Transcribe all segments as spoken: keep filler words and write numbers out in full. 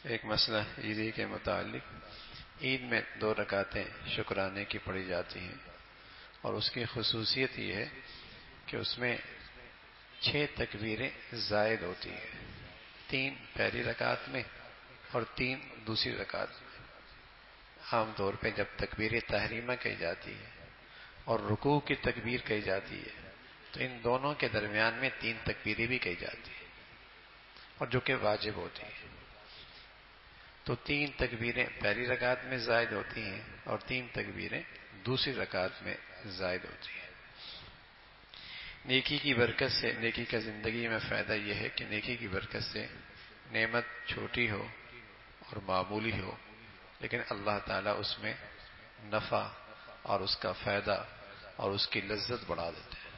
ایک مسئلہ عیدی کے متعلق، عید میں دو رکعتیں شکرانے کی پڑھی جاتی ہیں اور اس کی خصوصیت یہ ہے کہ اس میں چھ تکبیریں زائد ہوتی ہیں، تین پہلی رکعت میں اور تین دوسری رکعت میں۔ عام طور پہ جب تکبیر تحریمہ کہی جاتی ہے اور رکوع کی تکبیر کہی جاتی ہے تو ان دونوں کے درمیان میں تین تکبیریں بھی کہی جاتی ہیں اور جو کہ واجب ہوتی ہیں۔ تو تین تکبیریں پہلی رکعت میں زائد ہوتی ہیں اور تین تکبیریں دوسری رکعت میں زائد ہوتی ہیں۔ نیکی کی برکت سے، نیکی کا زندگی میں فائدہ یہ ہے کہ نیکی کی برکت سے نعمت چھوٹی ہو اور معمولی ہو لیکن اللہ تعالیٰ اس میں نفع اور اس کا فائدہ اور اس کی لذت بڑھا دیتے ہیں۔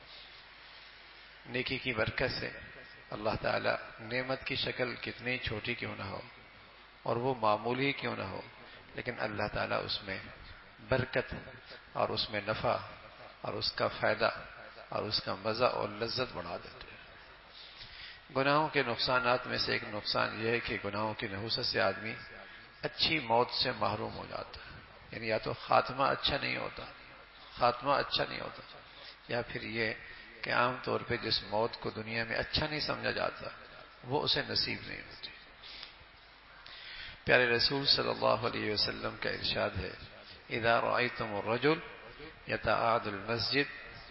نیکی کی برکت سے اللہ تعالیٰ نعمت کی شکل کتنی چھوٹی کیوں نہ ہو اور وہ معمولی کیوں نہ ہو لیکن اللہ تعالیٰ اس میں برکت اور اس میں نفع اور اس کا فائدہ اور اس کا مزہ اور لذت بڑھا دیتے ہیں۔ گناہوں کے نقصانات میں سے ایک نقصان یہ ہے کہ گناہوں کی نحوست سے آدمی اچھی موت سے محروم ہو جاتا ہے، یعنی یا تو خاتمہ اچھا نہیں ہوتا خاتمہ اچھا نہیں ہوتا یا پھر یہ کہ عام طور پہ جس موت کو دنیا میں اچھا نہیں سمجھا جاتا وہ اسے نصیب نہیں ہوتی۔ پیارے رسول صلی اللہ علیہ وسلم کا ارشاد ہے، اذا رأيتم الرجل يتعاهد المسجد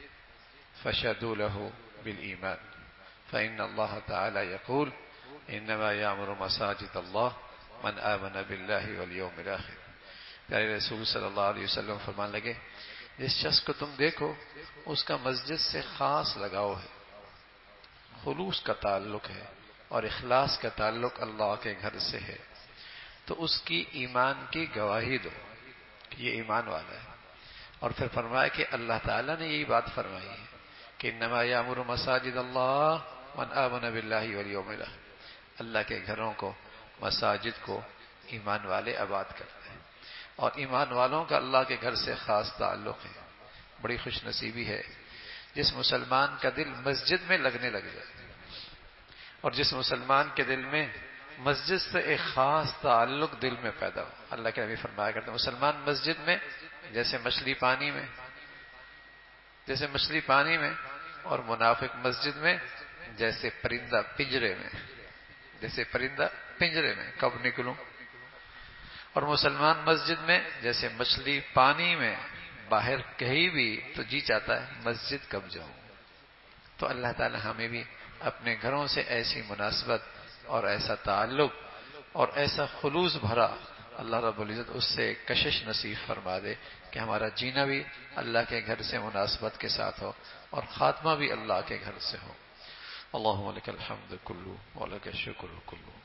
فشهدوا له بالإيمان فإن الله تعالى يقول انما يعمر مساجد الله من آمن بالله واليوم الآخر۔ پیارے رسول صلی اللہ علیہ وسلم فرمان لگے، جس شخص کو تم دیکھو اس کا مسجد سے خاص لگاؤ ہے، خلوص کا تعلق ہے اور اخلاص کا تعلق اللہ کے گھر سے ہے تو اس کی ایمان کی گواہی دو کہ یہ ایمان والا ہے۔ اور پھر فرمایا کہ اللہ تعالیٰ نے یہی بات فرمائی ہے کہ انما یامر مساجد اللہ من آمن باللہ والیوم الآخر، اللہ کے گھروں کو، مساجد کو ایمان والے آباد کرتے ہیں اور ایمان والوں کا اللہ کے گھر سے خاص تعلق ہے۔ بڑی خوش نصیبی ہے جس مسلمان کا دل مسجد میں لگنے لگ جائے اور جس مسلمان کے دل میں مسجد سے ایک خاص تعلق دل میں پیدا ہو۔ اللہ کے نبی فرمایا کرتے ہیں، مسلمان مسجد میں جیسے مچھلی پانی میں جیسے مچھلی پانی میں اور منافق مسجد میں جیسے پرندہ پنجرے میں جیسے پرندہ پنجرے میں کب نکلوں، اور مسلمان مسجد میں جیسے مچھلی پانی میں باہر کہیں بھی تو جی چاہتا ہے مسجد کب جاؤں۔ تو اللہ تعالی ہمیں بھی اپنے گھروں سے ایسی مناسبت اور ایسا تعلق اور ایسا خلوص بھرا اللہ رب العزت اس سے کشش نصیب فرما دے کہ ہمارا جینا بھی اللہ کے گھر سے مناسبت کے ساتھ ہو اور خاتمہ بھی اللہ کے گھر سے ہو۔ اللہم لک الحمد کلو ولک الشکر کلو۔